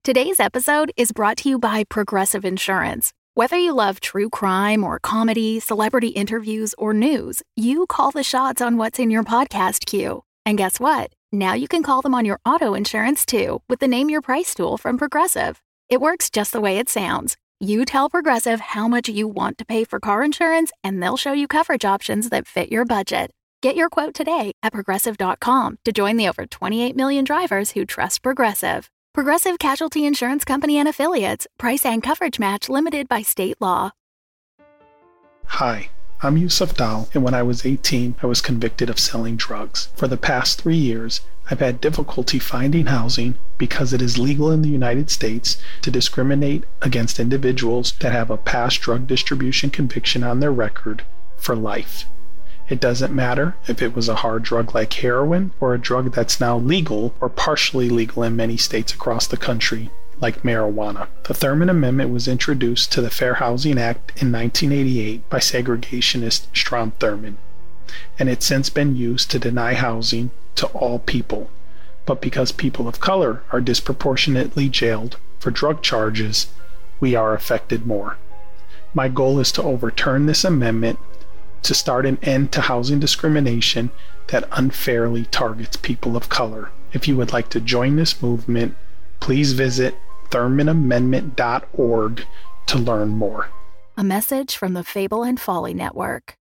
Today's episode is brought to you by Progressive Insurance. Whether you love true crime or comedy, celebrity interviews, or news, you call the shots on what's in your podcast queue. And guess what? Now you can call them on your auto insurance too with the Name Your Price tool from Progressive. It works just the way it sounds. You tell Progressive how much you want to pay for car insurance, and they'll show you coverage options that fit your budget. Get your quote today at Progressive.com to join the over 28 million drivers who trust Progressive. Progressive Casualty Insurance Company and Affiliates. Price and coverage match limited by state law. Hi, I'm Yusuf Dal, and when I was 18, I was convicted of selling drugs. For the past 3 years, I've had difficulty finding housing because it is legal in the United States to discriminate against individuals that have a past drug distribution conviction on their record for life. It doesn't matter if it was a hard drug like heroin or a drug that's now legal or partially legal in many states across the country, like marijuana. The Thurmond Amendment was introduced to the Fair Housing Act in 1988 by segregationist Strom Thurmond, and it's since been used to deny housing to all people. But because people of color are disproportionately jailed for drug charges, we are affected more. My goal is to overturn this amendment to start an end to housing discrimination that unfairly targets people of color. If you would like to join this movement, please visit ThurmondAmendment.org to learn more. A message from the Fable and Folly Network.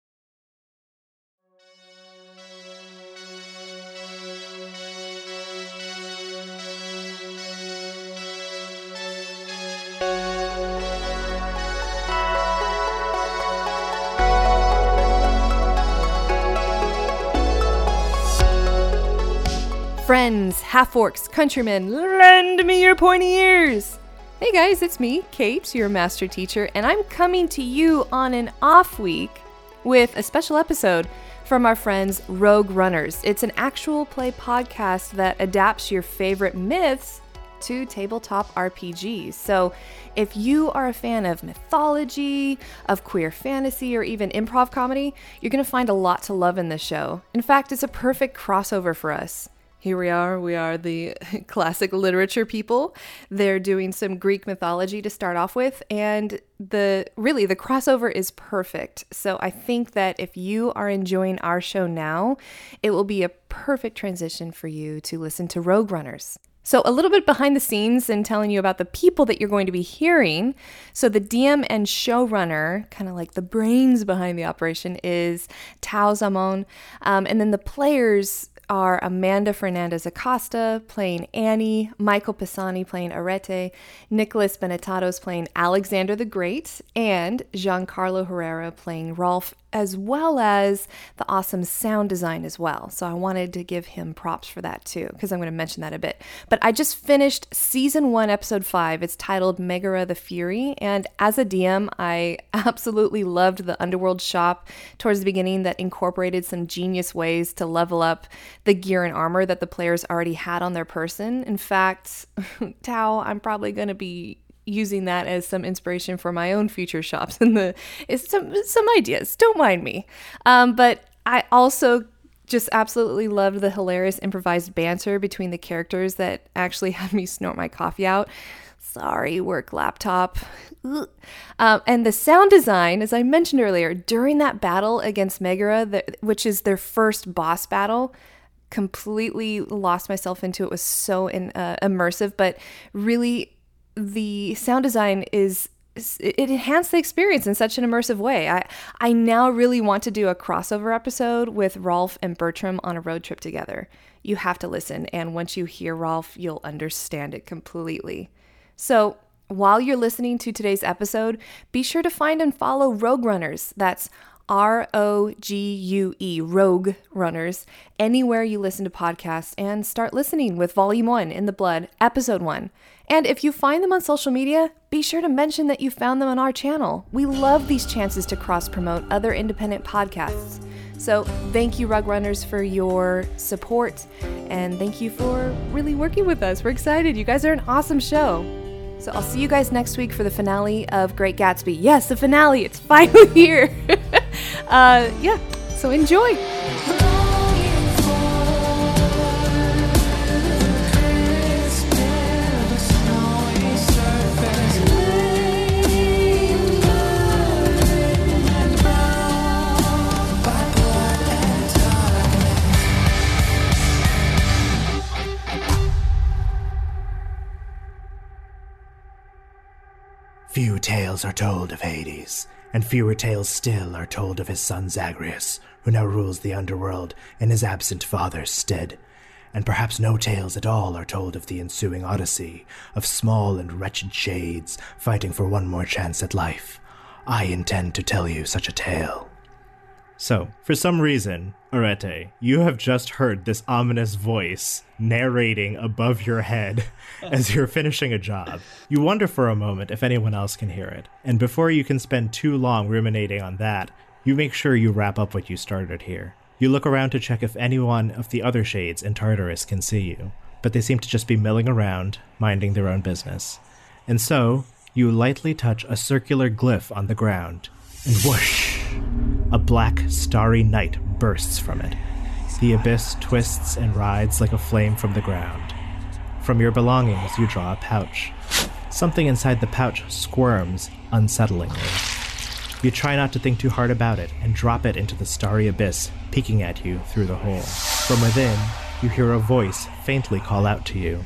Friends, half-orcs, countrymen, lend me your pointy ears! Hey guys, it's me, Kate, your master teacher, and I'm coming to you on an off week with a special episode from our friends Rogue Runners. It's an actual play podcast that adapts your favorite myths to tabletop RPGs. So if you are a fan of mythology, of queer fantasy, or even improv comedy, you're going to find a lot to love in this show. In fact, it's a perfect crossover for us. Here we are the classic literature people. They're doing some Greek mythology to start off with, and the crossover is perfect. So I think that if you are enjoying our show now, it will be a perfect transition for you to listen to Rogue Runners. So a little bit behind the scenes and telling you about the people that you're going to be hearing. So the DM and showrunner, kind of like the brains behind the operation, is Tao Zamon. And then the players are Amanda Fernandez Acosta playing Annie, Michael Pisani playing Arete, Nicholas Benetatos playing Alexander the Great, and Giancarlo Herrera playing Rolf, as well as the awesome sound design as well. So I wanted to give him props for that too, because I'm going to mention that a bit. But I just finished season 1, episode 5. It's titled Megara the Fury. And as a DM, I absolutely loved the Underworld shop towards the beginning that incorporated some genius ways to level up the gear and armor that the players already had on their person. In fact, Tao, I'm probably going to be using that as some inspiration for my own future shops and some ideas. Don't mind me. But I also just absolutely loved the hilarious improvised banter between the characters that actually had me snort my coffee out. Sorry, work laptop. And the sound design, as I mentioned earlier, during that battle against Megara, which is their first boss battle, completely lost myself into it. Was so immersive, but really the sound design it enhanced the experience in such an immersive way. I now really want to do a crossover episode with Rolf and Bertram on a road trip together. You have to listen, and once you hear Rolf, you'll understand it completely. So while you're listening to today's episode, be sure to find and follow Rogue Runners. That's ROGUE, Rogue Runners, anywhere you listen to podcasts, and start listening with Volume 1 in the blood, Episode 1. And if you find them on social media, be sure to mention that you found them on our channel. We love these chances to cross-promote other independent podcasts. So thank you, Rogue Runners, for your support, and thank you for really working with us. We're excited. You guys are an awesome show. So I'll see you guys next week for the finale of Great Gatsby. Yes, the finale. It's finally here. So enjoy. Few tales are told of Hades, and fewer tales still are told of his son Zagreus, who now rules the underworld in his absent father's stead. And perhaps no tales at all are told of the ensuing odyssey of small and wretched shades fighting for one more chance at life. I intend to tell you such a tale. So, for some reason, Arete, you have just heard this ominous voice narrating above your head as you're finishing a job. You wonder for a moment if anyone else can hear it, and before you can spend too long ruminating on that, you make sure you wrap up what you started here. You look around to check if any one of the other shades in Tartarus can see you, but they seem to just be milling around, minding their own business. And so, you lightly touch a circular glyph on the ground, and whoosh! A black, starry night bursts from it. The abyss twists and rides like a flame from the ground. From your belongings, you draw a pouch. Something inside the pouch squirms unsettlingly. You try not to think too hard about it and drop it into the starry abyss, peeking at you through the hole. From within, you hear a voice faintly call out to you.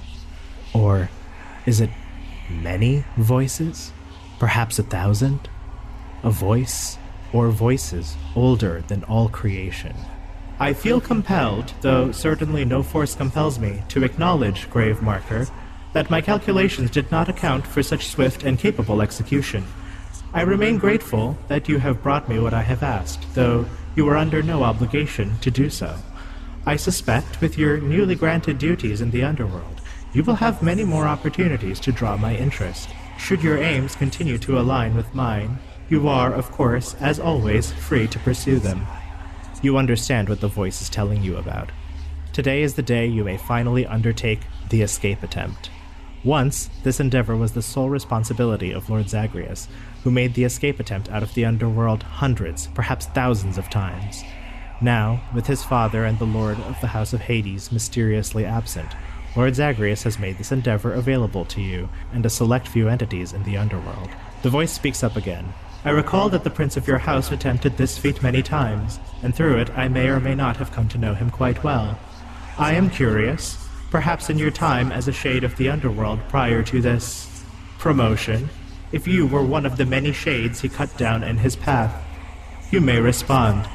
Or is it many voices? Perhaps 1,000? A voice or voices older than all creation. I feel compelled, though certainly no force compels me, to acknowledge, Grave Marker, that my calculations did not account for such swift and capable execution. I remain grateful that you have brought me what I have asked, though you are under no obligation to do so. I suspect, with your newly granted duties in the underworld, you will have many more opportunities to draw my interest. Should your aims continue to align with mine, you are, of course, as always, free to pursue them. You understand what the voice is telling you about. Today is the day you may finally undertake the escape attempt. Once, this endeavor was the sole responsibility of Lord Zagreus, who made the escape attempt out of the underworld hundreds, perhaps thousands of times. Now, with his father and the Lord of the House of Hades mysteriously absent, Lord Zagreus has made this endeavor available to you and a select few entities in the underworld. The voice speaks up again. I recall that the prince of your house attempted this feat many times, and through it I may or may not have come to know him quite well. I am curious, perhaps in your time as a shade of the underworld prior to this promotion, if you were one of the many shades he cut down in his path. You may respond.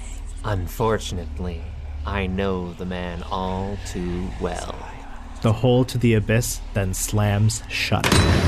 Unfortunately, I know the man all too well. The hole to the abyss then slams shut.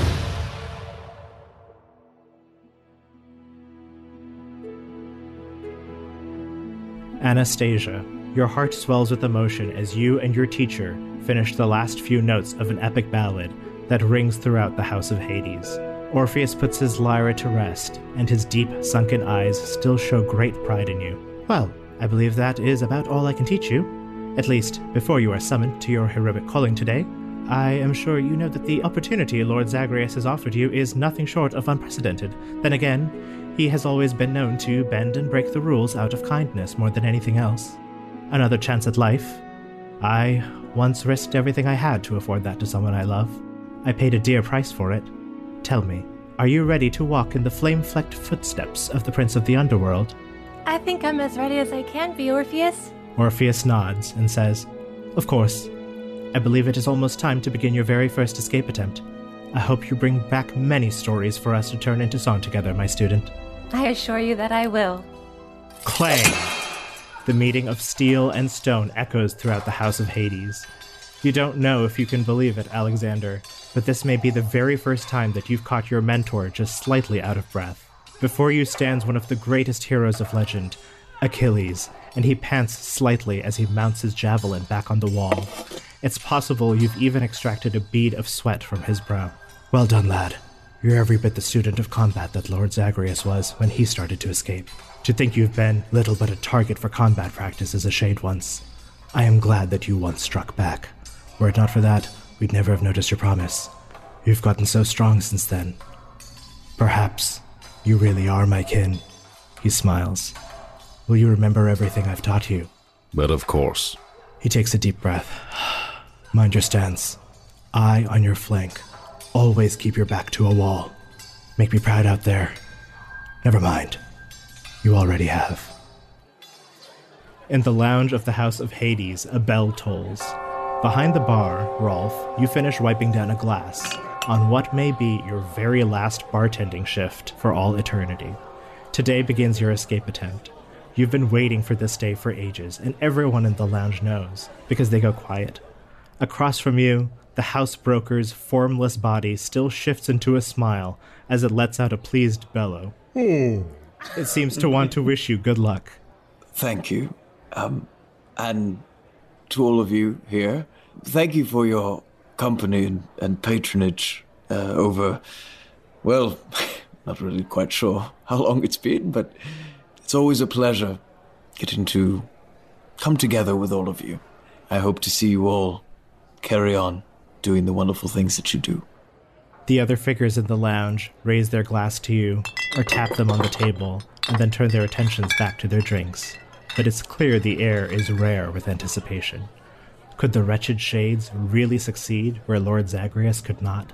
Anastasia, your heart swells with emotion as you and your teacher finish the last few notes of an epic ballad that rings throughout the House of Hades. Orpheus puts his lyra to rest, and his deep, sunken eyes still show great pride in you. Well, I believe that is about all I can teach you. At least, before you are summoned to your heroic calling today. I am sure you know that the opportunity Lord Zagreus has offered you is nothing short of unprecedented. Then again, he has always been known to bend and break the rules out of kindness more than anything else. Another chance at life. I once risked everything I had to afford that to someone I love. I paid a dear price for it. Tell me, are you ready to walk in the flame-flecked footsteps of the Prince of the Underworld? I think I'm as ready as I can be, Orpheus. Orpheus nods and says, Of course. I believe it is almost time to begin your very first escape attempt. I hope you bring back many stories for us to turn into song together, my student. I assure you that I will. Clang! The meeting of steel and stone echoes throughout the House of Hades. You don't know if you can believe it, Alexander, but this may be the very first time that you've caught your mentor just slightly out of breath. Before you stands one of the greatest heroes of legend, Achilles, and he pants slightly as he mounts his javelin back on the wall. It's possible you've even extracted a bead of sweat from his brow. Well done, lad. You're every bit the student of combat that Lord Zagreus was when he started to escape. To think you've been little but a target for combat practice as a shade once. I am glad that you once struck back. Were it not for that, we'd never have noticed your promise. You've gotten so strong since then. Perhaps you really are my kin. He smiles. Will you remember everything I've taught you? But of course. He takes a deep breath. Mind your stance. Eye on your flank. Always keep your back to a wall. Make me proud out there. Never mind. You already have. In the lounge of the House of Hades, a bell tolls. Behind the bar, Rolf, you finish wiping down a glass. on what may be your very last bartending shift for all eternity. Today begins your escape attempt. You've been waiting for this day for ages, and everyone in the lounge knows, because they go quiet. Across from you, the housebroker's formless body still shifts into a smile as it lets out a pleased bellow. It seems to want to wish you good luck. Thank you. And to all of you here, thank you for your company and patronage over, well, not really quite sure how long it's been, but it's always a pleasure getting to come together with all of you. I hope to see you all carry on doing the wonderful things that you do. The other figures in the lounge raise their glass to you, or tap them on the table, and then turn their attentions back to their drinks. But it's clear the air is rare with anticipation. Could the wretched shades really succeed where Lord Zagreus could not?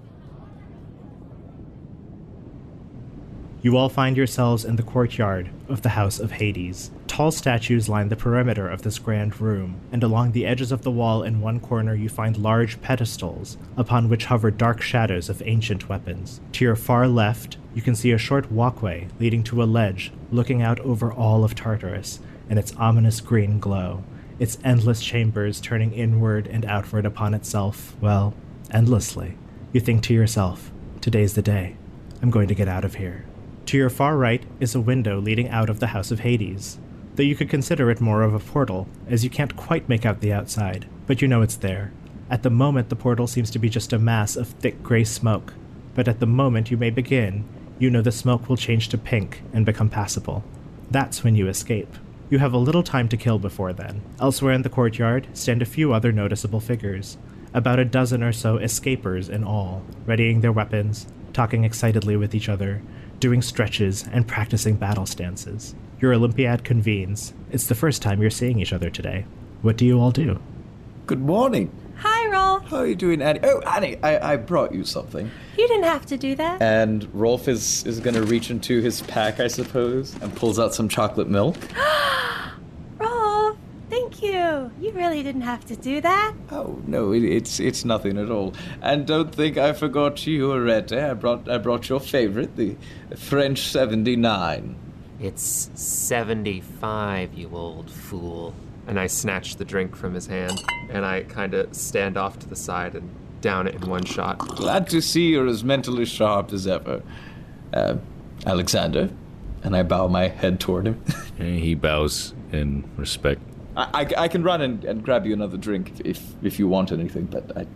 You all find yourselves in the courtyard of the House of Hades. Tall statues line the perimeter of this grand room, and along the edges of the wall in one corner you find large pedestals, upon which hover dark shadows of ancient weapons. To your far left, you can see a short walkway leading to a ledge looking out over all of Tartarus and its ominous green glow, its endless chambers turning inward and outward upon itself, well, endlessly. You think to yourself, today's the day. I'm going to get out of here. To your far right is a window leading out of the House of Hades, though you could consider it more of a portal, as you can't quite make out the outside, but you know it's there. At the moment, the portal seems to be just a mass of thick gray smoke, but at the moment you may begin, you know the smoke will change to pink and become passable. That's when you escape. You have a little time to kill before then. Elsewhere in the courtyard stand a few other noticeable figures, about a dozen or so escapers in all, readying their weapons, talking excitedly with each other, doing stretches and practicing battle stances. Your Olympiad convenes. It's the first time you're seeing each other today. What do you all do? Good morning. Hi, Rolf. How are you doing, Annie? Oh, Annie, I brought you something. You didn't have to do that. And Rolf is going to reach into his pack, I suppose, and pulls out some chocolate milk. Rolf, thank you. You really didn't have to do that. Oh, no, it's nothing at all. And don't think I forgot you, Arete. I brought your favorite, the French 79. It's 75, you old fool. And I snatch the drink from his hand, and I kind of stand off to the side and down it in one shot. Glad to see you're as mentally sharp as ever. Alexander. And I bow my head toward him. He bows in respect. I can run and grab you another drink if you want anything, but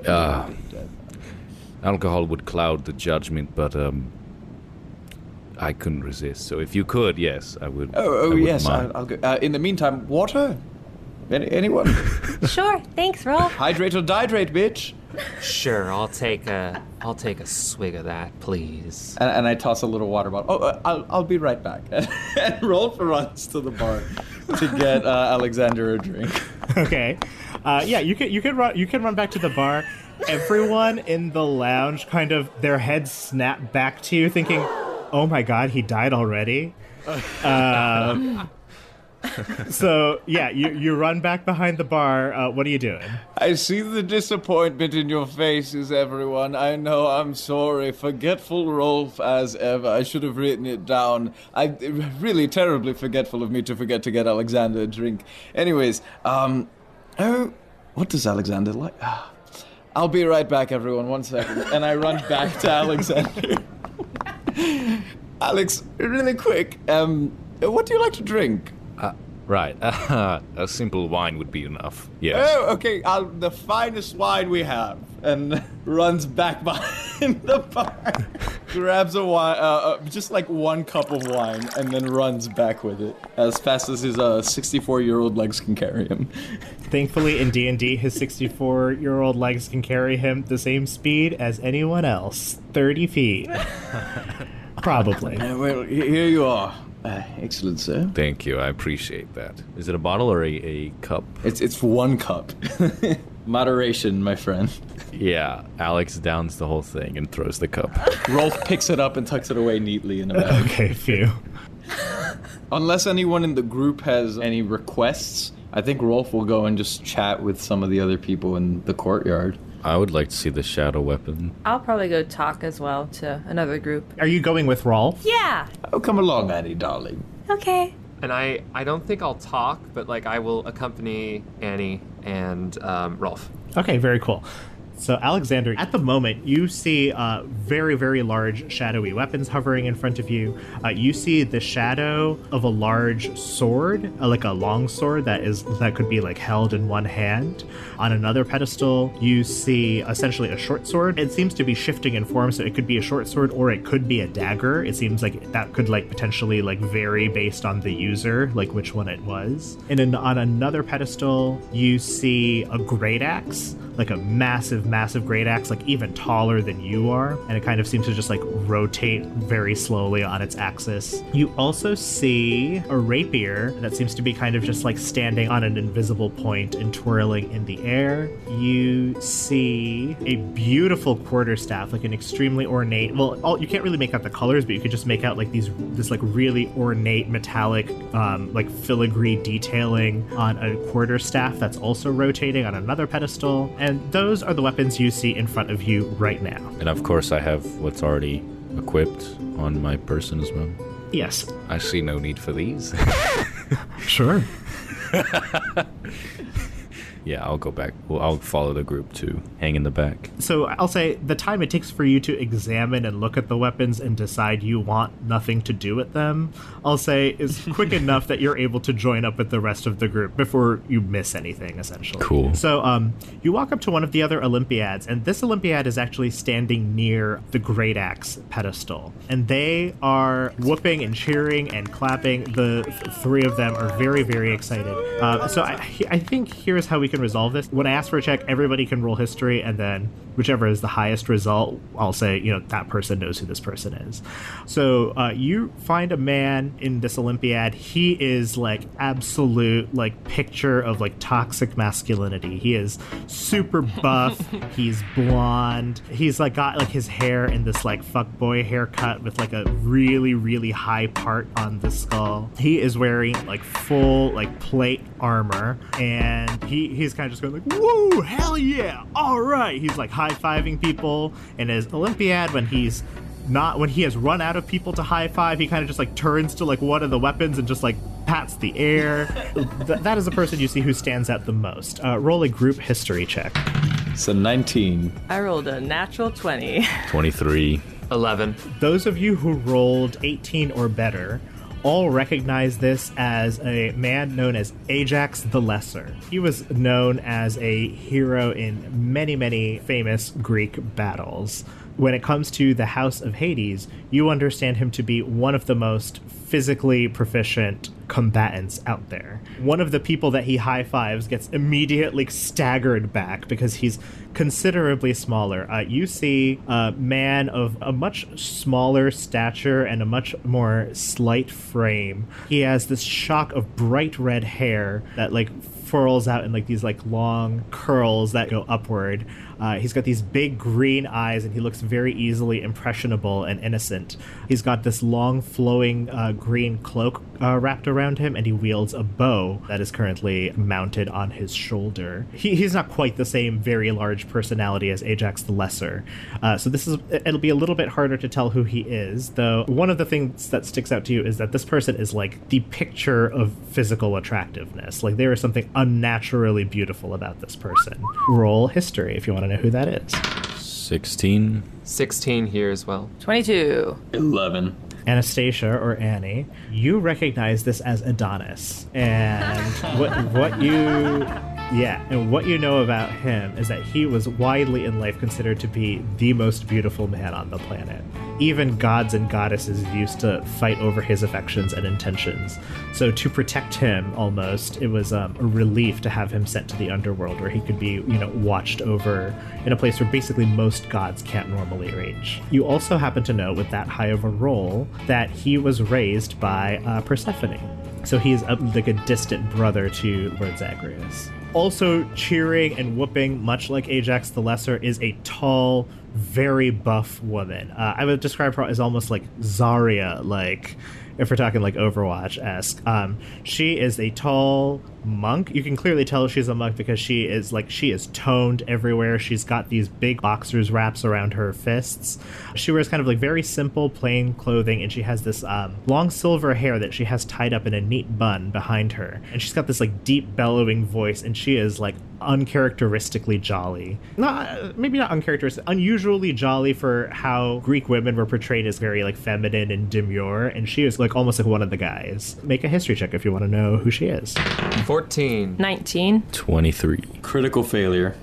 alcohol would cloud the judgment, but I couldn't resist. So if you could, yes, I would. Yes, I'll go. In the meantime, water? Anyone? Sure, thanks, Rolf. Hydrate or dihydrate, bitch. Sure, I'll take a swig of that, please. And I toss a little water bottle. I'll be right back. And Rolf runs to the bar to get Alexander a drink. Okay, you can run back to the bar. Everyone in the lounge kind of their heads snap back to you, thinking, "Oh my God, he died already." So yeah, you run back behind the bar. What are you doing? I see the disappointment in your faces, everyone. I know, I'm sorry. Forgetful Rolf as ever. I should have written it down. Really terribly forgetful of me to forget to get Alexander a drink. Anyways, what does Alexander like? I'll be right back, everyone. 1 second. And I run back to Alexander. Alex, really quick, what do you like to drink? Right. A simple wine would be enough. Yes. Oh, okay. The finest wine we have. And runs back behind the bar. Grabs a wine, just like 1 cup of wine, and then runs back with it as fast as his 64-year-old legs can carry him. Thankfully, in D&D, his 64-year-old legs can carry him the same speed as anyone else. 30 feet. Probably. Well, here you are. Excellent, sir. Thank you. I appreciate that. Is it a bottle or a cup? It's 1 cup. Moderation, my friend. Yeah, Alex downs the whole thing and throws the cup. Rolf picks it up and tucks it away neatly in a bag. Okay, phew. Unless anyone in the group has any requests, I think Rolf will go and just chat with some of the other people in the courtyard. I would like to see the shadow weapon. I'll probably go talk as well to another group. Are you going with Rolf? Yeah. Oh, come along, Annie, darling. Okay. And I don't think I'll talk, but like I will accompany Annie and Rolf. Okay, very cool. So, Alexander, at the moment, you see very, very large shadowy weapons hovering in front of you. You see the shadow of a large sword, like a long sword that could be like held in one hand. On another pedestal, you see essentially a short sword. It seems to be shifting in form, so it could be a short sword or it could be a dagger. It seems like that could like potentially like vary based on the user, like which one it was. And then on another pedestal, you see a great axe, like a massive great axe, like even taller than you are, and it kind of seems to just like rotate very slowly on its axis. You also see a rapier that seems to be kind of just like standing on an invisible point and twirling in the air. You see a beautiful quarterstaff, like an extremely ornate, you can't really make out the colors, but you could just make out like this like really ornate metallic like filigree detailing on a quarterstaff that's also rotating on another pedestal. And those are the weapons you see in front of you right now. And of course I have what's already equipped on my person as well. Yes. I see no need for these. Sure. Yeah, I'll go back. Well, I'll follow the group to hang in the back. So I'll say the time it takes for you to examine and look at the weapons and decide you want nothing to do with them, I'll say is quick enough that you're able to join up with the rest of the group before you miss anything, essentially. Cool. So you walk up to one of the other Olympiads, and this Olympiad is actually standing near the Great Axe pedestal. And they are whooping and cheering and clapping. The three of them are very, very excited. So I think here's how we can resolve this. When I ask for a check, everybody can roll history, and then whichever is the highest result, I'll say, that person knows who this person is. So you find a man in this Olympiad. He is like absolute like picture of like toxic masculinity. He is super buff. He's blonde. He's like got like his hair in this like fuckboy haircut with like a really, really high part on the skull. He is wearing like full like plate armor, and he's kind of just going like, woo, hell yeah, all right. He's like high-fiving people in his Olympiad. When he has run out of people to high-five, he kind of just like turns to like one of the weapons and just like pats the air. That is the person you see who stands out the most. Roll a group history check. So 19. I rolled a natural 20. 23. 11. Those of you who rolled 18 or better all recognize this as a man known as Ajax the Lesser. He was known as a hero in many, many famous Greek battles. When it comes to the House of Hades, you understand him to be one of the most physically proficient combatants out there. One of the people that he high-fives gets immediately staggered back because he's considerably smaller. You see a man of a much smaller stature and a much more slight frame. He has this shock of bright red hair that like furls out in like these like long curls that go upward. He's got these big green eyes, and he looks very easily impressionable and innocent. He's got this long flowing green cloak wrapped around him, and he wields a bow that is currently mounted on his shoulder. He's not quite the same very large personality as Ajax the Lesser. So it'll be a little bit harder to tell who he is, though one of the things that sticks out to you is that this person is like the picture of physical attractiveness. Like there is something unnaturally beautiful about this person. Roll history if you want to know who that is. 16. 16 here as well. 22. 11. Anastasia, or Annie, you recognize this as Adonis. And what you know about him is that he was widely in life considered to be the most beautiful man on the planet. Even gods and goddesses used to fight over his affections and intentions. So to protect him, almost, it was a relief to have him sent to the underworld, where he could be, watched over in a place where basically most gods can't normally reach. You also happen to know, with that high of a role, that he was raised by Persephone. So he's like a distant brother to Lord Zagreus. Also cheering and whooping, much like Ajax the Lesser, is a tall, very buff woman. I would describe her as almost like Zarya, like if we're talking like Overwatch-esque. She is a tall monk. You can clearly tell she's a monk because she is toned everywhere. She's got these big boxers wraps around her fists. She wears kind of like very simple, plain clothing, and she has this long silver hair that she has tied up in a neat bun behind her. And she's got this like deep bellowing voice, and she is like uncharacteristically jolly. Maybe not uncharacteristic, unusually jolly for how Greek women were portrayed as very like feminine and demure, and she is like almost like one of the guys. Make a history check if you want to know who she is. 14. 19. 23. Critical failure.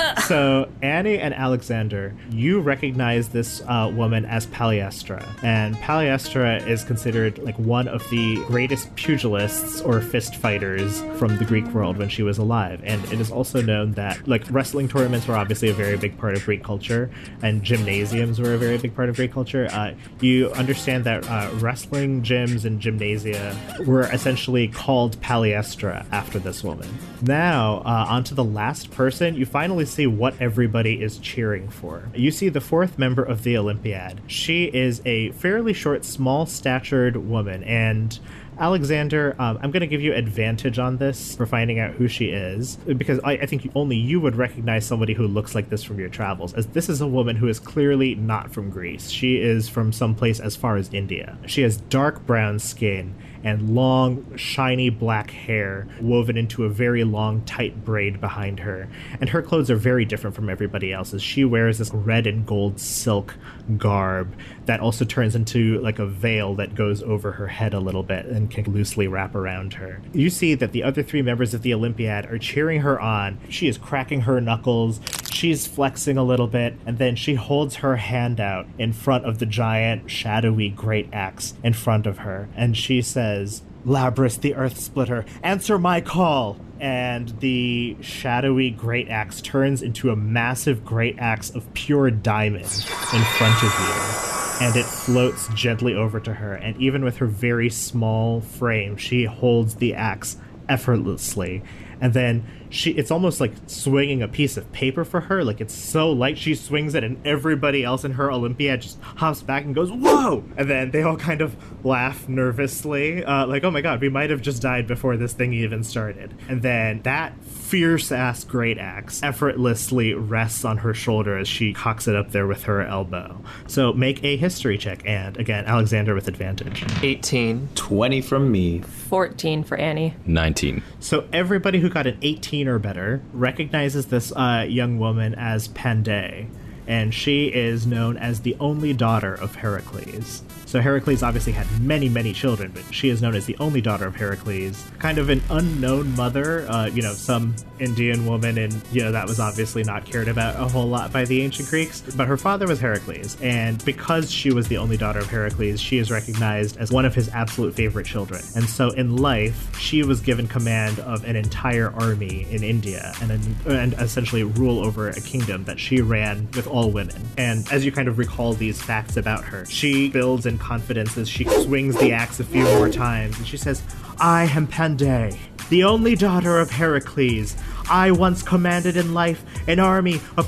So Annie and Alexander, you recognize this woman as Paliestra, and Paliestra is considered like one of the greatest pugilists or fist fighters from the Greek world when she was alive. And it is also known that like wrestling tournaments were obviously a very big part of Greek culture, and gymnasiums were a very big part of Greek culture. You understand that wrestling gyms and gymnasia were essentially called Paliestra after this woman. Now, onto the last person. You finally see what everybody is cheering for. You see the fourth member of the Olympiad. She is a fairly short, small-statured woman, and Alexander, I'm going to give you advantage on this for finding out who she is, because I think only you would recognize somebody who looks like this from your travels, as this is a woman who is clearly not from Greece. She is from someplace as far as India. She has dark brown skin and long, shiny black hair woven into a very long, tight braid behind her. And her clothes are very different from everybody else's. She wears this red and gold silk garb that also turns into like a veil that goes over her head a little bit and can loosely wrap around her. You see that the other three members of the Olympiad are cheering her on. She is cracking her knuckles, she's flexing a little bit, and then she holds her hand out in front of the giant, shadowy great axe in front of her, and she says, "Labrys, the Earth Splitter, answer my call!" And the shadowy great axe turns into a massive great axe of pure diamond in front of you. And it floats gently over to her, and even with her very small frame, she holds the axe effortlessly. And then it's almost like swinging a piece of paper for her. Like, it's so light, she swings it, and everybody else in her Olympiad just hops back and goes, "Whoa!" And then they all kind of laugh nervously, like, "Oh my god, we might have just died before this thing even started." And then that fierce-ass great axe effortlessly rests on her shoulder as she cocks it up there with her elbow. So make a history check, and again, Alexander with advantage. 18. 20 from me. 14 for Annie. 19. So everybody who got an 18 or better recognizes this young woman as Pandae, and she is known as the only daughter of Heracles. So Heracles obviously had many, many children, but she is known as the only daughter of Heracles. Kind of an unknown mother, some Indian woman, and, that was obviously not cared about a whole lot by the ancient Greeks. But her father was Heracles, and because she was the only daughter of Heracles, she is recognized as one of his absolute favorite children. And so in life, she was given command of an entire army in India and essentially rule over a kingdom that she ran with all women. And as you kind of recall these facts about her, she builds in confidence as she swings the axe a few more times, and she says, "I am Pandae, the only daughter of Heracles. I once commanded in life an army of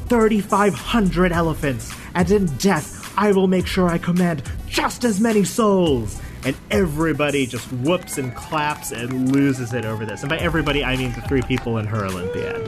3,500 elephants, and in death I will make sure I command just as many souls." And everybody just whoops and claps and loses it over this. And by everybody, I mean the three people in her Olympiad.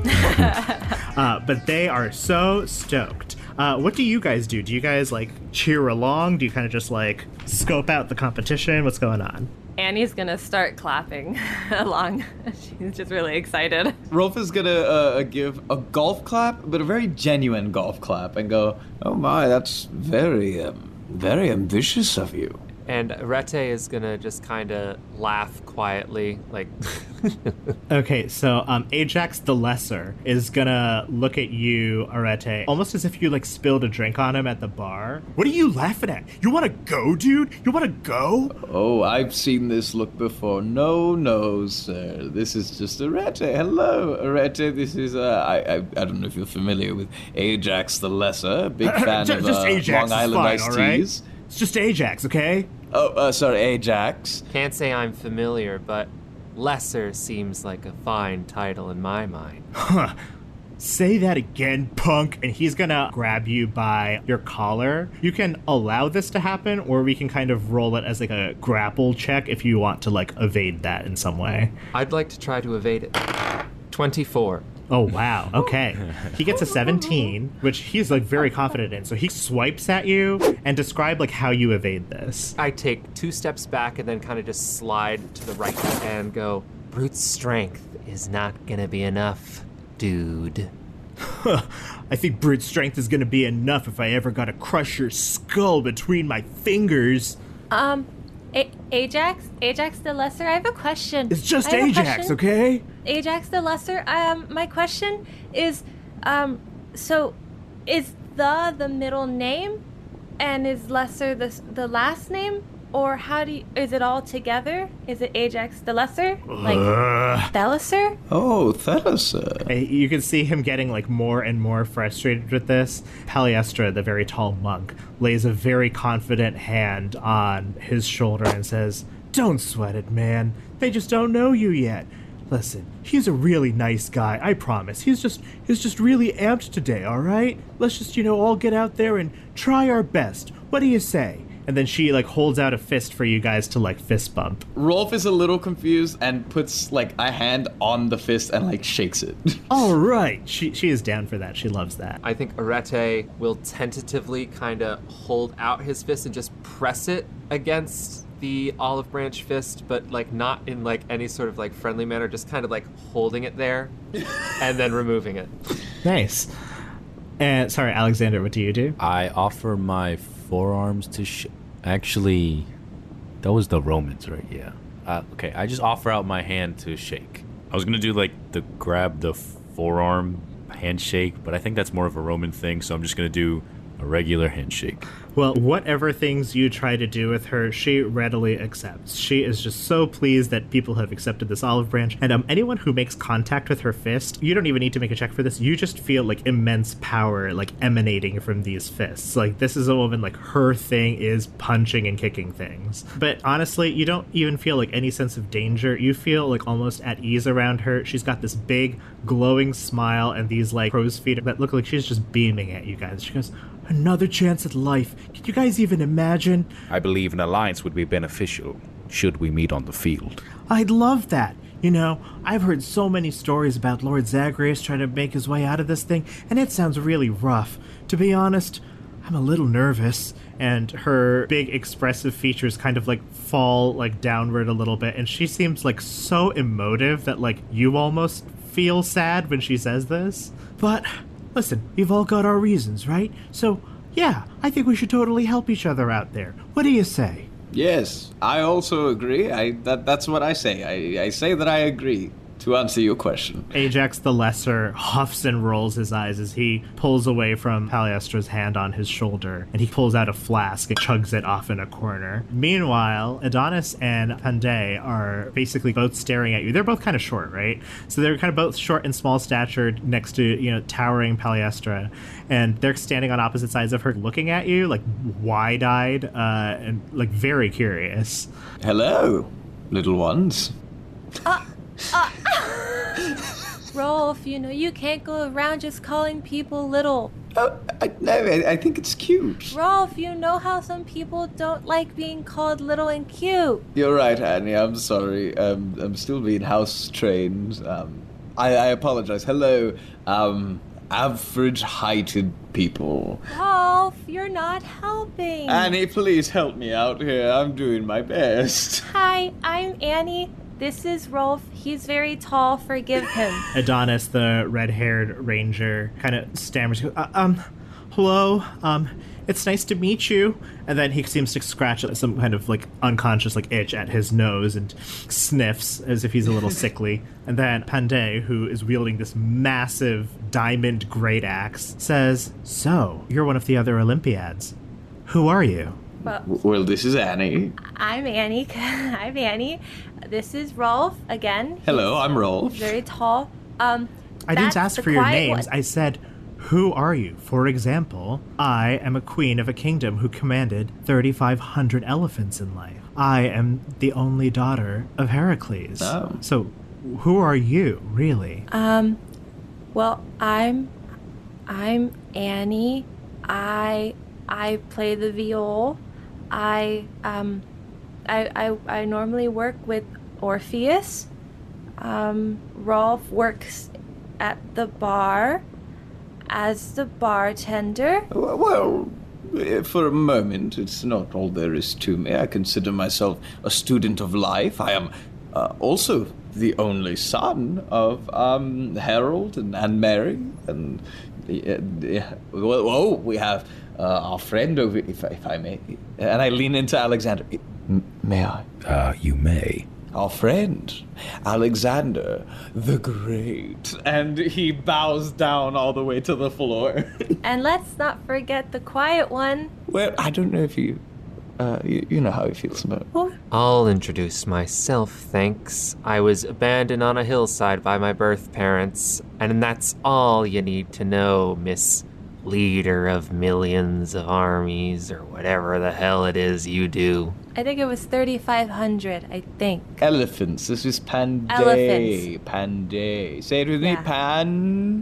But they are so stoked. What do you guys do? Do you guys, cheer along? Do you kind of just, scope out the competition? What's going on? Annie's gonna start clapping along. She's just really excited. Rolf is gonna give a golf clap, but a very genuine golf clap, and go, "Oh my, that's very, very ambitious of you." And Arete is gonna just kind of laugh quietly, like... Okay, so Ajax the Lesser is gonna look at you, Arete, almost as if you, spilled a drink on him at the bar. "What are you laughing at? You wanna go, dude? You wanna go?" "Oh, I've seen this look before. No, sir. This is just Arete. Hello, Arete. This is, I don't know if you're familiar with Ajax the Lesser. Big fan of Long Island iced teas. Right? It's just Ajax, okay? Oh, sorry, Ajax. Can't say I'm familiar, but Lesser seems like a fine title in my mind. Huh. say that again, punk, and he's gonna grab you by your collar. You can allow this to happen, or we can kind of roll it as like a grapple check if you want to like evade that in some way. I'd like to try to evade it. 24. Oh, wow. Okay. He gets a 17, which he's like very confident in. So he swipes at you, and describe like how you evade this. I take 2 steps back and then kind of just slide to the right and go, brute strength is not gonna be enough, dude. I think brute strength is gonna be enough if I ever gotta crush your skull between my fingers. Ajax the Lesser, I have a question. It's just Ajax, okay? Ajax the Lesser, my question is, so is the middle name, and is Lesser the last name, or is it all together? Is it Ajax the Lesser? Like, Thalacer? Oh, Thalacer. You can see him getting like more and more frustrated with this. Paliestra, the very tall monk, lays a very confident hand on his shoulder and says, "Don't sweat it, man. They just don't know you yet. Listen, he's a really nice guy, I promise. He's just really amped today, all right? Let's just, all get out there and try our best. What do you say?" And then she like holds out a fist for you guys to like fist bump. Rolf is a little confused and puts like a hand on the fist and like shakes it. All right. She is down for that. She loves that. I think Arete will tentatively kind of hold out his fist and just press it against the olive branch fist, but like not in like any sort of like friendly manner, just kind of like holding it there and then removing it. Nice. And sorry, Alexander, what do you do? I offer my forearms to actually, that was the Romans, right? Yeah. Okay, I just offer out my hand to shake. I was gonna do like the grab the forearm handshake, but I think that's more of a Roman thing, so I'm just gonna do a regular handshake. Well, whatever things you try to do with her, she readily accepts. She is just so pleased that people have accepted this olive branch. And anyone who makes contact with her fist, you don't even need to make a check for this. You just feel like immense power like emanating from these fists. Like this is a woman, like her thing is punching and kicking things. But honestly, you don't even feel like any sense of danger. You feel like almost at ease around her. She's got this big glowing smile and these like crow's feet that look like she's just beaming at you guys. She goes, "Another chance at life. Can you guys even imagine?" I believe an alliance would be beneficial should we meet on the field. I'd love that. I've heard so many stories about Lord Zagreus trying to make his way out of this thing, and it sounds really rough. To be honest, I'm a little nervous. And her big expressive features kind of like fall like downward a little bit, and she seems like so emotive that like you almost feel sad when she says this. But listen, we've all got our reasons, right? So, yeah, I think we should totally help each other out there. What do you say? Yes, I also agree. That's what I say. I say that I agree, to answer your question. Ajax the Lesser huffs and rolls his eyes as he pulls away from Paliestra's hand on his shoulder, and he pulls out a flask and chugs it off in a corner. Meanwhile, Adonis and Panday are basically both staring at you. They're both kind of short, right? So they're kind of both short and small statured next to, towering Paliestra, and they're standing on opposite sides of her looking at you, like wide-eyed and like very curious. Hello, little ones. Rolf, you can't go around just calling people little. Oh, I think it's cute. Rolf, you know how some people don't like being called little and cute. You're right, Annie. I'm sorry. I'm still being house trained. I apologize. Hello, average-heighted people. Rolf, you're not helping. Annie, please help me out here. I'm doing my best. Hi, I'm Annie. This is Rolf. He's very tall. Forgive him. Adonis, the red-haired ranger, kind of stammers, hello, it's nice to meet you. And then he seems to scratch some kind of, like, unconscious, like, itch at his nose and sniffs as if he's a little sickly. And then Panday, who is wielding this massive diamond great axe, says, "So, you're one of the other Olympiads. Who are you?" Well, this is Annie. I'm Annie. I'm Annie. This is Rolf again. Hello, I'm Rolf. Very tall. I didn't ask for your names. I said, who are you? For example, I am a queen of a kingdom who commanded 3,500 elephants in life. I am the only daughter of Heracles. Oh. So, who are you, really? Well, I'm Annie. I play the viol. I normally work with Orpheus. Rolf works at the bar as the bartender. Well, for a moment, it's not all there is to me. I consider myself a student of life. I am also the only son of Harold and Mary. And we have our friend over, if I may. And I lean into Alexander. May I? You may. Our friend, Alexander the Great. And he bows down all the way to the floor. And let's not forget the quiet one. Well, I don't know if you know how he feels about it. I'll introduce myself, thanks. I was abandoned on a hillside by my birth parents, and that's all you need to know, Miss Leader of millions of armies, or whatever the hell it is you do. I think it was 3,500, I think. Elephants. This is Panday. Elephants. Panday. Say it with me. Yeah. Panday.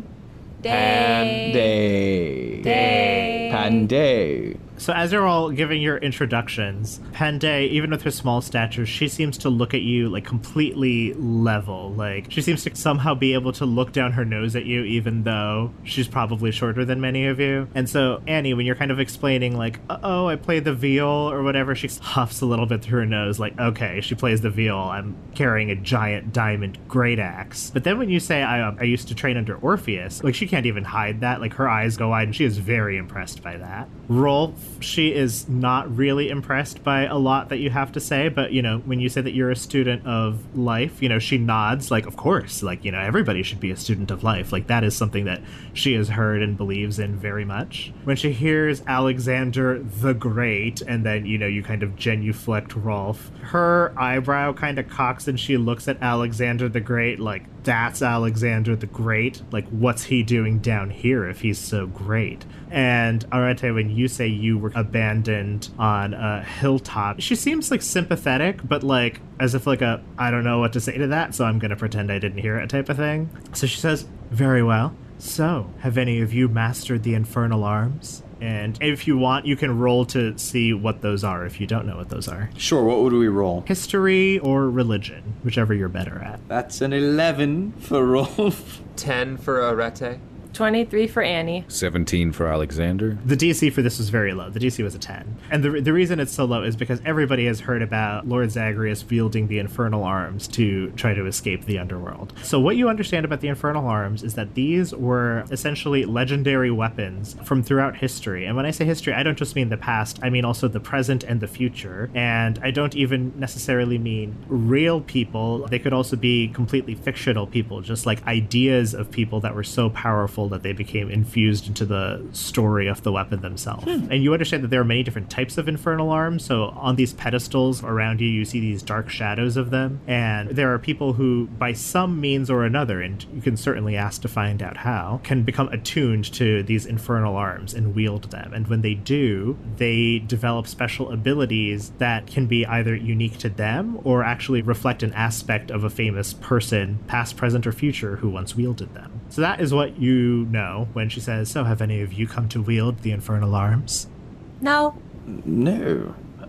Day. Panday. So as you're all giving your introductions, Panday, even with her small stature, she seems to look at you like completely level. Like she seems to somehow be able to look down her nose at you, even though she's probably shorter than many of you. And so Annie, when you're kind of explaining like, oh, I play the viol or whatever, she huffs a little bit through her nose like, okay, she plays the viol. I'm carrying a giant diamond great axe. But then when you say I used to train under Orpheus, like she can't even hide that. Like her eyes go wide and she is very impressed by that. Rolf, she is not really impressed by a lot that you have to say, but, you know, when you say that you're a student of life, you know, she nods, like, of course, like, you know, everybody should be a student of life. Like, that is something that she has heard and believes in very much. When she hears Alexander the Great, and then, you know, you kind of genuflect Rolf, her eyebrow kind of cocks and she looks at Alexander the Great like, that's Alexander the Great? Like, what's he doing down here if he's so great? And Arete, when you say you were abandoned on a hilltop, she seems like sympathetic, but like as if like I don't know what to say to that, so I'm gonna pretend I didn't hear it type of thing. So she says, very well. So, have any of you mastered the infernal arms? And if you want, you can roll to see what those are if you don't know what those are. Sure, what would we roll? History or religion, whichever you're better at. That's an 11 for Rolf. 10 for Arete. 23 for Annie. 17 for Alexander. The DC for this was very low. The DC was a 10. And the reason it's so low is because everybody has heard about Lord Zagreus wielding the infernal arms to try to escape the underworld. So what you understand about the infernal arms is that these were essentially legendary weapons from throughout history. And when I say history, I don't just mean the past, I mean also the present and the future. And I don't even necessarily mean real people. They could also be completely fictional people, just like ideas of people that were so powerful that they became infused into the story of the weapon themselves. And you understand that there are many different types of infernal arms. So on these pedestals around you, you see these dark shadows of them. And there are people who, by some means or another, and you can certainly ask to find out how, can become attuned to these infernal arms and wield them. And when they do, they develop special abilities that can be either unique to them or actually reflect an aspect of a famous person, past, present, or future, who once wielded them. So that is what you know when she says, so have any of you come to wield the infernal arms? No. No.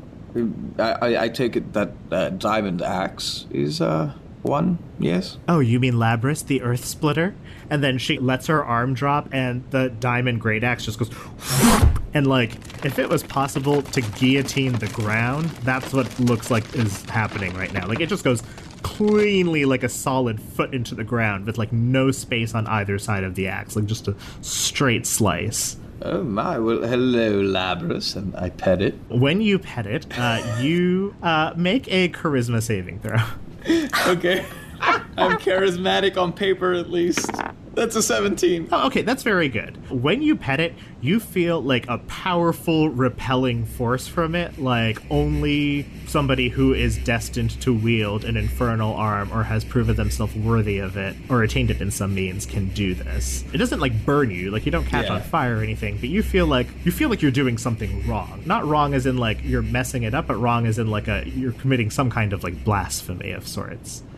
I take it that diamond axe is one, yes? Oh, you mean Labrys, the earth splitter? And then she lets her arm drop and the diamond great axe just goes and like, if it was possible to guillotine the ground, that's what looks like is happening right now. Like it just goes cleanly like a solid foot into the ground with like no space on either side of the axe, like just a straight slice. Oh my, well, hello, Labrys, and I pet it. When you pet it, you make a charisma saving throw. Okay. I'm charismatic on paper, at least. That's a 17. Oh, okay, that's very good. When you pet it, you feel like a powerful repelling force from it, like only somebody who is destined to wield an infernal arm or has proven themselves worthy of it or attained it in some means can do this. It doesn't like burn you, like you don't catch on fire or anything, but you feel like you're doing something wrong. Not wrong as in like you're messing it up, but wrong as in like you're committing some kind of like blasphemy of sorts.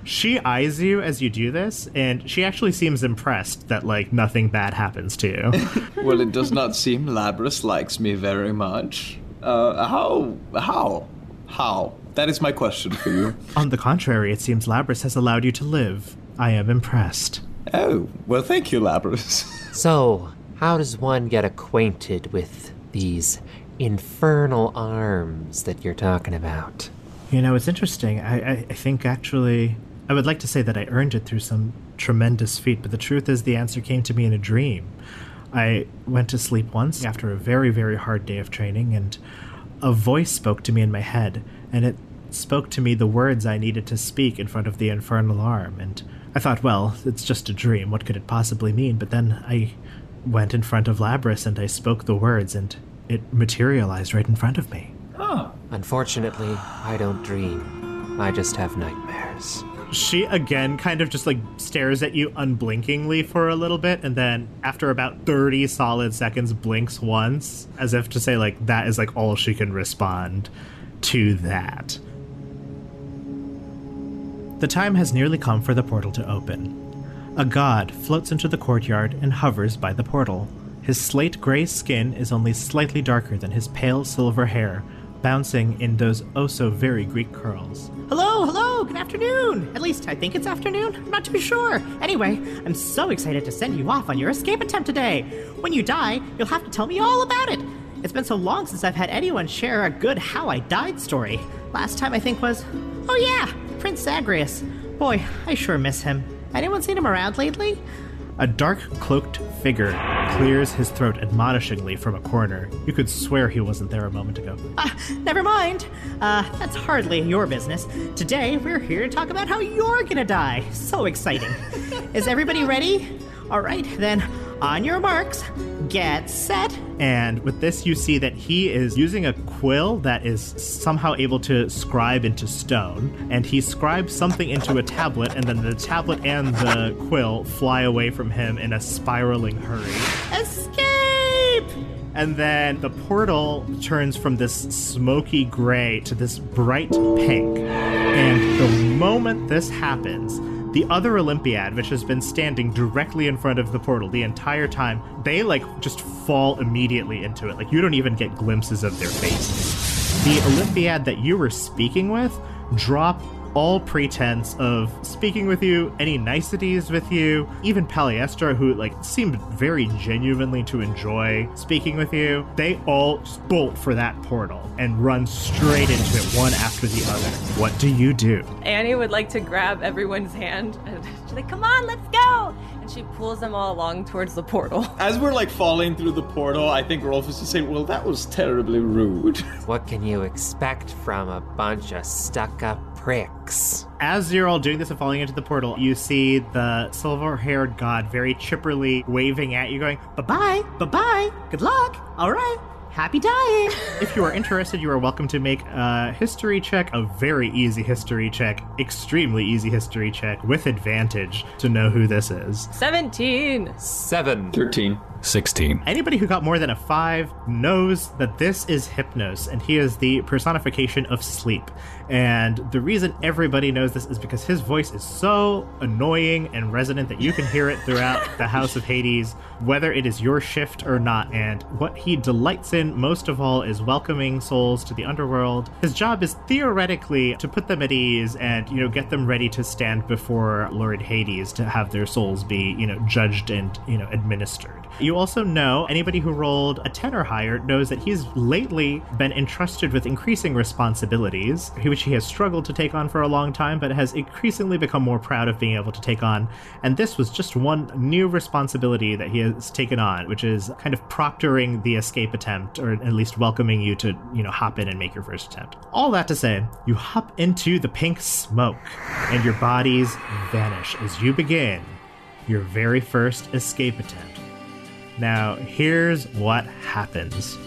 She eyes you as you do this, and she actually seems impressed that, like, nothing bad happens to you. Well, it does not seem Labrys likes me very much. How? That is my question for you. On the contrary, it seems Labrys has allowed you to live. I am impressed. Oh, well, thank you, Labrys. So, how does one get acquainted with these infernal arms that you're talking about? You know, it's interesting. I think, actually, I would like to say that I earned it through some tremendous feat, but the truth is the answer came to me in a dream. I went to sleep once after a very, very hard day of training, and a voice spoke to me in my head, and it spoke to me the words I needed to speak in front of the infernal arm, and I thought, well, it's just a dream. What could it possibly mean? But then I went in front of Labrys, and I spoke the words, and it materialized right in front of me. Huh. Unfortunately, I don't dream. I just have nightmares. She again kind of just like stares at you unblinkingly for a little bit, and then after about 30 solid seconds blinks once, as if to say like that is like all she can respond to that. The time has nearly come for the portal to open. A god floats into the courtyard and hovers by the portal. His slate gray skin is only slightly darker than his pale silver hair, bouncing in those oh-so-very Greek curls. Hello, good afternoon! At least I think it's afternoon, I'm not too sure. Anyway, I'm so excited to send you off on your escape attempt today. When you die, you'll have to tell me all about it. It's been so long since I've had anyone share a good how I died story. Last time I think was, oh yeah, Prince Zagreus. Boy, I sure miss him. Anyone seen him around lately? A dark, cloaked figure clears his throat admonishingly from a corner. You could swear he wasn't there a moment ago. Never mind. That's hardly your business. Today, we're here to talk about how you're gonna die. So exciting. Is everybody ready? All right, then, on your marks, get set. And with this, you see that he is using a quill that is somehow able to scribe into stone. And he scribes something into a tablet, and then the tablet and the quill fly away from him in a spiraling hurry. Escape! And then the portal turns from this smoky gray to this bright pink. And the moment this happens, the other Olympiad, which has been standing directly in front of the portal the entire time, they like just fall immediately into it. Like you don't even get glimpses of their faces. The Olympiad that you were speaking with drop all pretense of speaking with you, any niceties with you. Even Paliestra, who like seemed very genuinely to enjoy speaking with you, they all bolt for that portal and run straight into it, one after the other. What do you do? Annie would like to grab everyone's hand and she's like, come on, let's go! And she pulls them all along towards the portal. As we're like falling through the portal, I think Rolf is just saying, well, that was terribly rude. What can you expect from a bunch of stuck-up pricks? As you're all doing this and falling into the portal, you see the silver-haired god very chipperly waving at you, going, bye-bye, bye-bye, good luck, all right. Happy dying! If you are interested, you are welcome to make a history check, a very easy history check, extremely easy history check, with advantage to know who this is. 17. 7. 13. 16. Anybody who got more than a 5 knows that this is Hypnos, and he is the personification of sleep. And the reason everybody knows this is because his voice is so annoying and resonant that you can hear it throughout the House of Hades, whether it is your shift or not. And what he delights in most of all is welcoming souls to the underworld. His job is theoretically to put them at ease and, get them ready to stand before Lord Hades to have their souls be, judged and, administered. You also know, anybody who rolled a 10 or higher knows that he's lately been entrusted with increasing responsibilities, which he has struggled to take on for a long time, but has increasingly become more proud of being able to take on. And this was just one new responsibility that he has taken on, which is kind of proctoring the escape attempt, or at least welcoming you to, hop in and make your first attempt. All that to say, you hop into the pink smoke, and your bodies vanish as you begin your very first escape attempt. Now, here's what happens.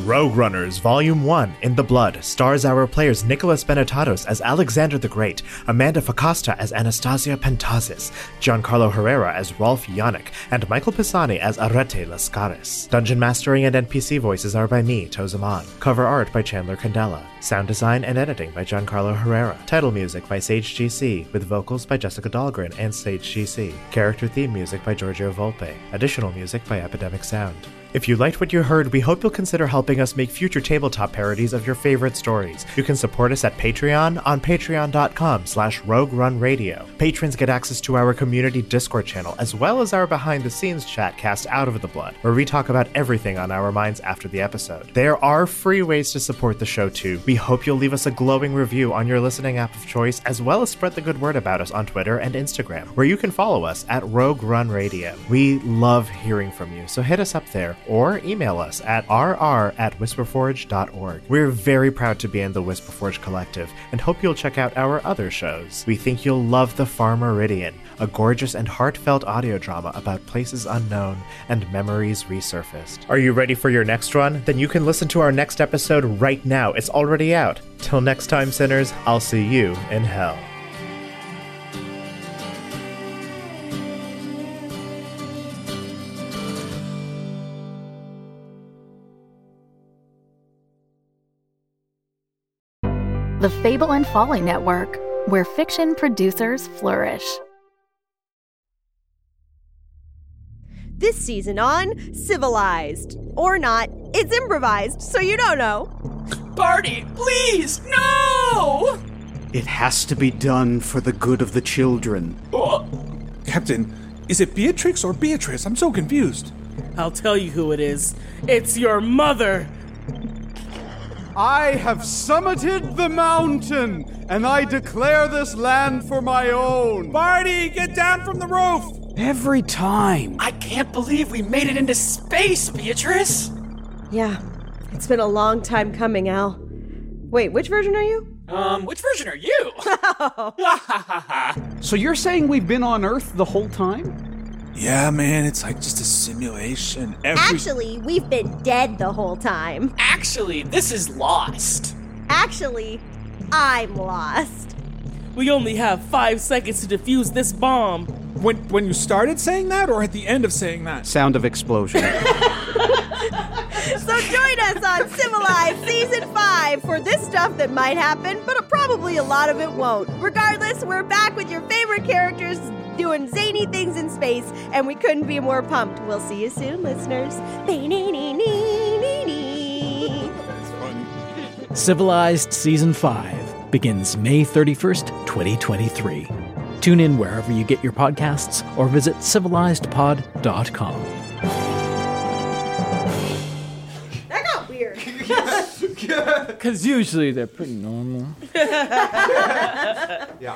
Rogue Runners Volume 1 In the Blood stars our players Nicholas Benetatos as Alexander the Great, Amanda Facasta as Anastasia Pentazis, Giancarlo Herrera as Rolf Yannick, and Michael Pisani as Arete Lascaris. Dungeon mastering and NPC voices are by me, Tozaman. Cover art by Chandler Candela. Sound design and editing by Giancarlo Herrera. Title music by Sage GC, with vocals by Jessica Dahlgren and Sage GC. Character theme music by Giorgio Volpe. Additional music by Epidemic Sound. If you liked what you heard, we hope you'll consider helping us make future tabletop parodies of your favorite stories. You can support us at Patreon on patreon.com/Rogue Run Radio. Patrons get access to our community Discord channel, as well as our behind-the-scenes chat cast Out of the Blood, where we talk about everything on our minds after the episode. There are free ways to support the show too. We hope you'll leave us a glowing review on your listening app of choice, as well as spread the good word about us on Twitter and Instagram, where you can follow us at Rogue Run Radio. We love hearing from you, so hit us up there, or email us at rr@whisperforge.org. We're very proud to be in the Whisperforge Collective, and hope you'll check out our other shows. We think you'll love The Far Meridian, a gorgeous and heartfelt audio drama about places unknown and memories resurfaced. Are you ready for your next run? Then you can listen to our next episode right now. It's already out. Till next time, sinners, I'll see you in hell. The Fable and Folly Network, where fiction producers flourish. This season on Civilized. Or not, it's improvised, so you don't know. Barty, please, no! It has to be done for the good of the children. Captain, is it Beatrix or Beatrice? I'm so confused. I'll tell you who it is. It's your mother! I have summited the mountain, and I declare this land for my own. Barty, get down from the roof! Every time. I can't believe we made it into space, Beatrice! Yeah, it's been a long time coming, Al. Wait, which version are you? Which version are you? So you're saying we've been on Earth the whole time? Yeah, man, it's like just a simulation. Actually, we've been dead the whole time. Actually, this is Lost. Actually, I'm lost. We only have 5 seconds to defuse this bomb. When you started saying that, or at the end of saying that? Sound of explosion. So join us on Civilized Season 5 for this stuff that might happen, but probably a lot of it won't. Regardless, we're back with your favorite characters doing zany things in space, and we couldn't be more pumped. We'll see you soon, listeners. Civilized Season 5 begins May 31st, 2023. Tune in wherever you get your podcasts or visit civilizedpod.com. That got weird. Because usually they're pretty normal.